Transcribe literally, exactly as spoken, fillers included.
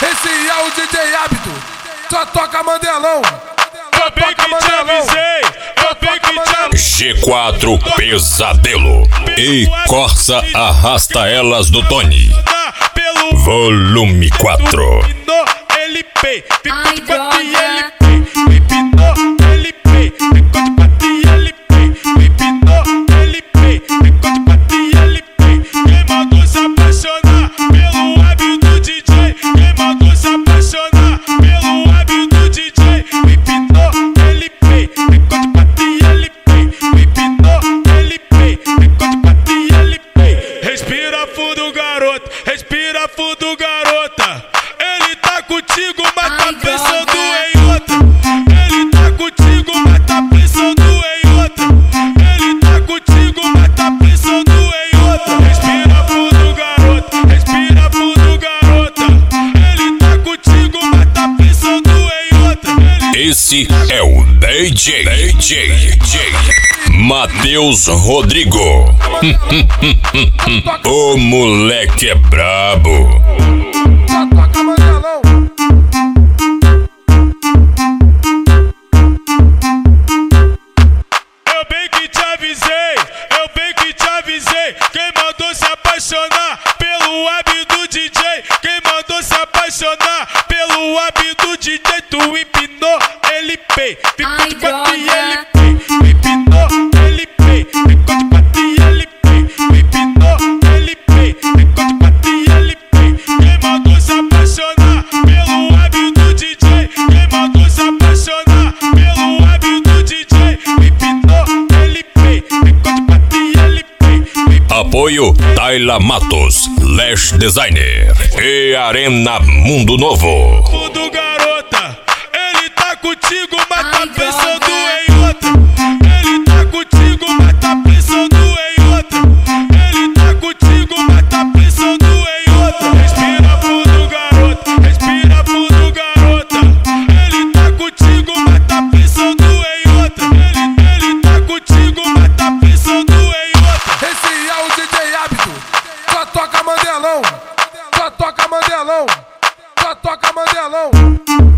Esse é o D J Hábito, só toca Mandelão. Eu bem que te avisei, eu bem que te avisei. G quatro Pesadelo e Corsa Arrasta Elas do Tony. Volume quatro. Ele pei, Ai, ficou de quatro e droga. ele pei. Empinou, ele pei, ficou de quatro e ele pei. Empinou, ele pei, ficou de quatro e ele pei. Quem mandou se apaixonar pelo hábito do D J? Quem mandou se apaixonar pelo hábito do D J? Empinou, ele pei, ficou de quatro e ele pei. Empinou, ele pei, ficou de quatro e ele pei. Respira fundo, garoto, respira fundo, garota. Ele tá contigo, mas tá Ai, pensando droga. em outra. Ele tá contigo, mas tá pensando em outra. Ele tá contigo, mas tá pensando em outra. Respira fundo, garoto, respira fundo, garota. Ele tá contigo, mas tá pensando em outra. Ele... Esse é o D J, D J, D J Matheus Rodrigo. O moleque é brabo. Só toca Mandelão. Eu bem que te avisei, eu bem que te avisei. Quem mandou se apaixonar pelo hábito do D J? Quem mandou se apaixonar pelo hábito do D J? Tu empinou, ele pei, ficou Ai, de quatro e droga. ele pei. Empinou, ele pei, ficou de quatro e ele pei. Empinou, ele pei, ficou de quatro e ele pei. Quem mandou se apaixonar pelo hábito do D J? Quem mandou se apaixonar pelo hábito do D J? Empinou, ele pei, ficou de quatro e ele pei. Apoio Tayla Matos, Lash Designer e Arena Mundo Novo. Fundo, garota, ele tá contigo, mas tá Ai, pensando droga. em outra. Ele tá contigo, mas tá pensando em outra. Ele tá contigo, mas tá pensando em outra. Respira fundo, garota, respira fundo, garota. Ele tá contigo, mas tá pensando em outra. Ele, ele tá contigo, mas tá pensando em outra. Esse é o D J Hábito, só toca Mandelão. Só toca Mandelão. Só toca Mandelão.